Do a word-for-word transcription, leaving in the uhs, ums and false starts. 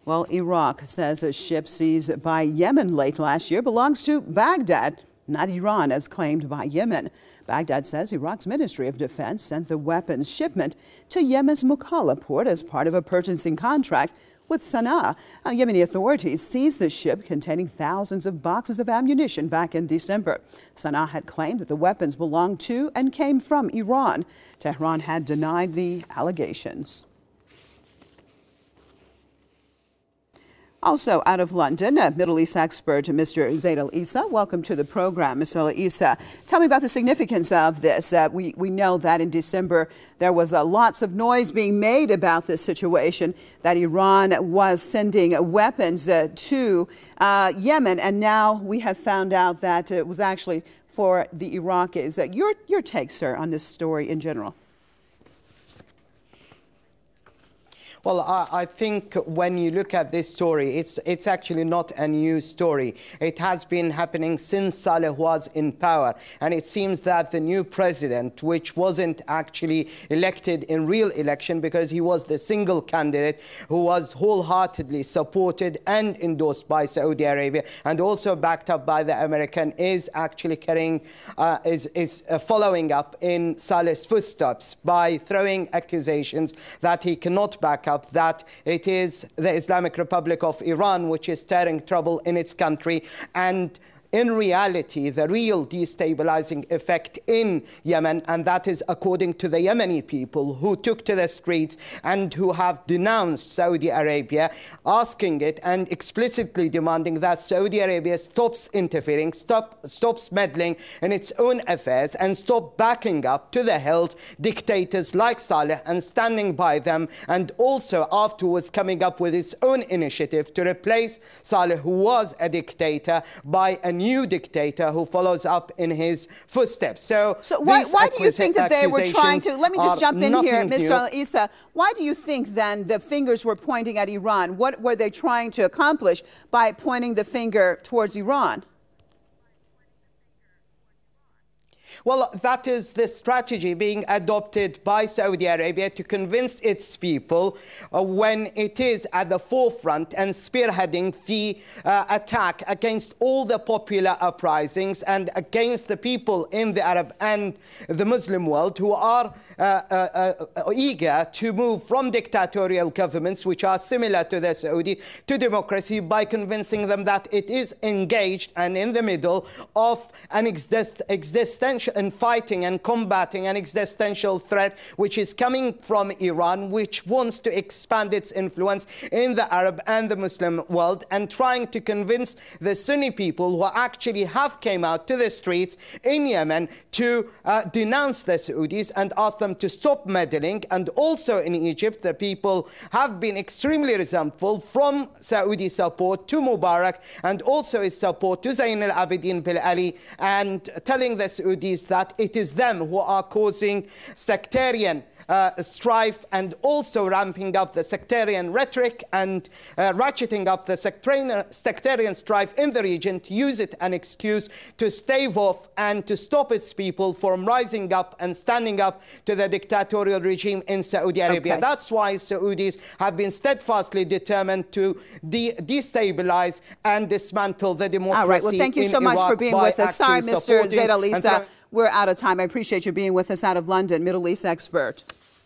Well, Iraq says a ship seized by Yemen late last year belongs to Baghdad, not Iran, as claimed by Yemen. Baghdad says Iraq's Ministry of Defense sent the weapons shipment to Yemen's Mukalla port as part of a purchasing contract with Sana'a. Uh, Yemeni authorities seized the ship containing thousands of boxes of ammunition back in December. Sana'a had claimed that the weapons belonged to and came from Iran. Tehran had denied the allegations. Also out of London, a Middle East expert, Mister Zaid al-Issa. Welcome to the program, Mister al-Issa. Tell me about the significance of this. Uh, we, we know that in December there was uh, lots of noise being made about this situation, that Iran was sending weapons uh, to uh, Yemen, and now we have found out that it was actually for the Iraqis. Uh, your, your take, sir, on this story in general? Well, I, I think when you look at this story, it's, it's actually not a new story. It has been happening since Saleh was in power. And it seems that the new president, which wasn't actually elected in real election because he was the single candidate who was wholeheartedly supported and endorsed by Saudi Arabia and also backed up by the American, is actually carrying, uh, is, is uh, following up in Saleh's footsteps by throwing accusations that he cannot back up, that it is the Islamic Republic of Iran which is stirring trouble in its country. And in reality, the real destabilizing effect in Yemen, and that is according to the Yemeni people who took to the streets and who have denounced Saudi Arabia, asking it and explicitly demanding that Saudi Arabia stops interfering, stop, stops meddling in its own affairs, and stop backing up to the hilt dictators like Saleh and standing by them, and also afterwards coming up with its own initiative to replace Saleh, who was a dictator, by a new new dictator who follows up in his footsteps. So, so why, why do you think that they were trying to, let me just jump in here, Mister al-Issa, why do you think then the fingers were pointing at Iran? What were they trying to accomplish by pointing the finger towards Iran? Well, that is the strategy being adopted by Saudi Arabia to convince its people uh, when it is at the forefront and spearheading the uh, attack against all the popular uprisings and against the people in the Arab and the Muslim world who are uh, uh, uh, eager to move from dictatorial governments, which are similar to the Saudi, to democracy, by convincing them that it is engaged and in the middle of an exist existential and fighting and combating an existential threat which is coming from Iran, which wants to expand its influence in the Arab and the Muslim world, and trying to convince the Sunni people who actually have came out to the streets in Yemen to uh, denounce the Saudis and ask them to stop meddling. And also in Egypt, the people have been extremely resentful from Saudi support to Mubarak and also his support to Zayn al-Abidin Bil Ali, and telling the Saudis that it is them who are causing sectarian uh, strife and also ramping up the sectarian rhetoric and uh, ratcheting up the sectarian, sectarian strife in the region, to use it an excuse to stave off and to stop its people from rising up and standing up to the dictatorial regime in Saudi Arabia. Okay. That's why Saudis have been steadfastly determined to de destabilize and dismantle the democracy. All right. Well, thank you so much Iraq for being with us. Sorry, Mister Zaid al-Issa. We're out of time. I appreciate you being with us out of London, Middle East expert.